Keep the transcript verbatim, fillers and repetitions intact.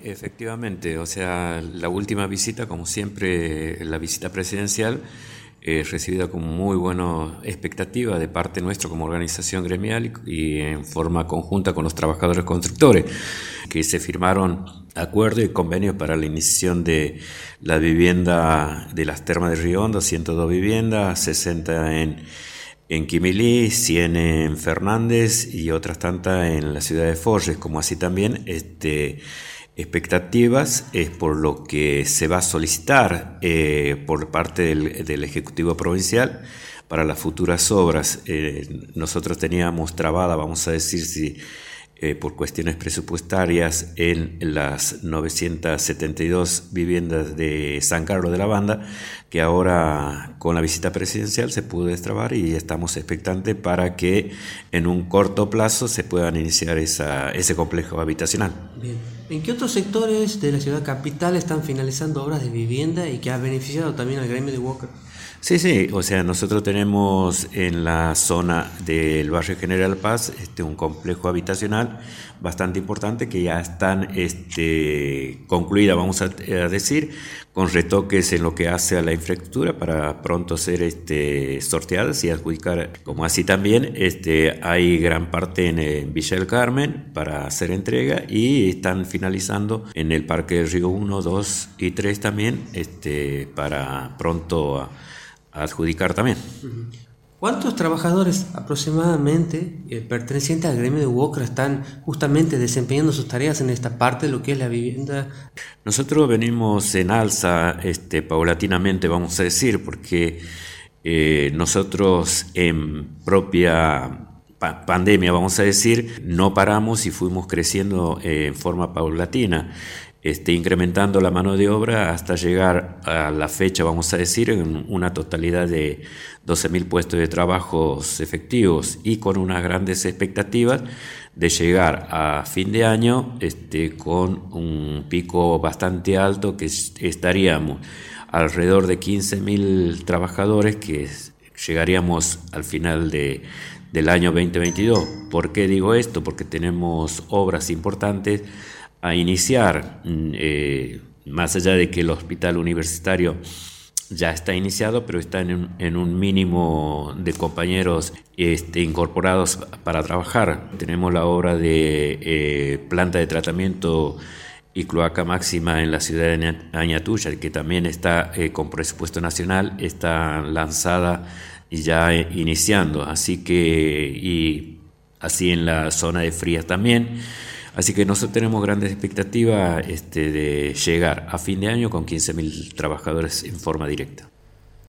Efectivamente, o sea, la última visita, como siempre, la visita presidencial, eh, recibida con muy buena expectativa de parte nuestra como organización gremial y, y en forma conjunta con los trabajadores constructores, que se firmaron acuerdos y convenios para la iniciación de la vivienda de las Termas de Río Hondo, ciento dos viviendas, sesenta en, en Quimilí, cien en Fernández y otras tantas en la ciudad de Forres, como así también este, expectativas es por lo que se va a solicitar eh, por parte del, del Ejecutivo Provincial para las futuras obras. Eh, nosotros teníamos trabada, vamos a decir, si eh, por cuestiones presupuestarias en las novecientas setenta y dos viviendas de San Carlos de la Banda, que ahora con la visita presidencial se pudo destrabar y estamos expectantes para que en un corto plazo se puedan iniciar esa, ese complejo habitacional. Bien. ¿En qué otros sectores de la ciudad capital están finalizando obras de vivienda y que ha beneficiado también al gremio de Walker? Sí, sí, o sea, nosotros tenemos en la zona del barrio General Paz este, un complejo habitacional bastante importante que ya están este, concluida, vamos a, a decir, con retoques en lo que hace a la infraestructura para pronto ser este, sorteadas y adjudicar, como así también este, hay gran parte en, en Villa del Carmen para hacer entrega y están finalizando en el Parque del Río uno, dos y tres también este, para pronto a, adjudicar también. ¿Cuántos trabajadores aproximadamente eh, pertenecientes al gremio de Walker están justamente desempeñando sus tareas en esta parte de lo que es la vivienda? Nosotros venimos en alza este, paulatinamente, vamos a decir, porque eh, nosotros en propia pa- pandemia, vamos a decir, no paramos y fuimos creciendo eh, en forma paulatina. Este, incrementando la mano de obra hasta llegar a la fecha, vamos a decir, en una totalidad de doce mil puestos de trabajo efectivos y con unas grandes expectativas de llegar a fin de año este, con un pico bastante alto que estaríamos alrededor de quince mil trabajadores que llegaríamos al final de, del año veinte veintidós. ¿Por qué digo esto? Porque tenemos obras importantes a iniciar, eh, más allá de que el hospital universitario ya está iniciado, pero está en un, en un mínimo de compañeros este, incorporados para trabajar. Tenemos la obra de eh, planta de tratamiento y cloaca máxima en la ciudad de Añatuya, que también está eh, con presupuesto nacional, está lanzada y ya eh, iniciando, así que, y así en la zona de Frías también. Así que nosotros tenemos grandes expectativas este, de llegar a fin de año con quince mil trabajadores en forma directa.